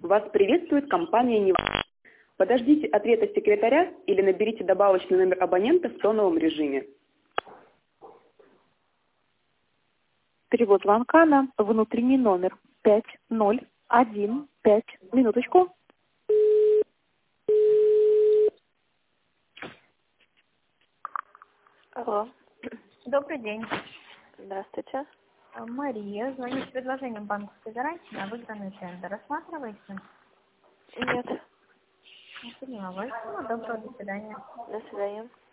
Вас приветствует компания «Нева». Подождите ответа секретаря или наберите добавочный номер абонента в тоновом режиме. Перевод звонка на внутренний номер 5015. Минуточку. Алло. Добрый день. Здравствуйте. Мария, звоню с предложением банковской гарантии на выигранный тендер. Рассматриваете? Нет. Не поняла. Доброго, до свидания. До свидания.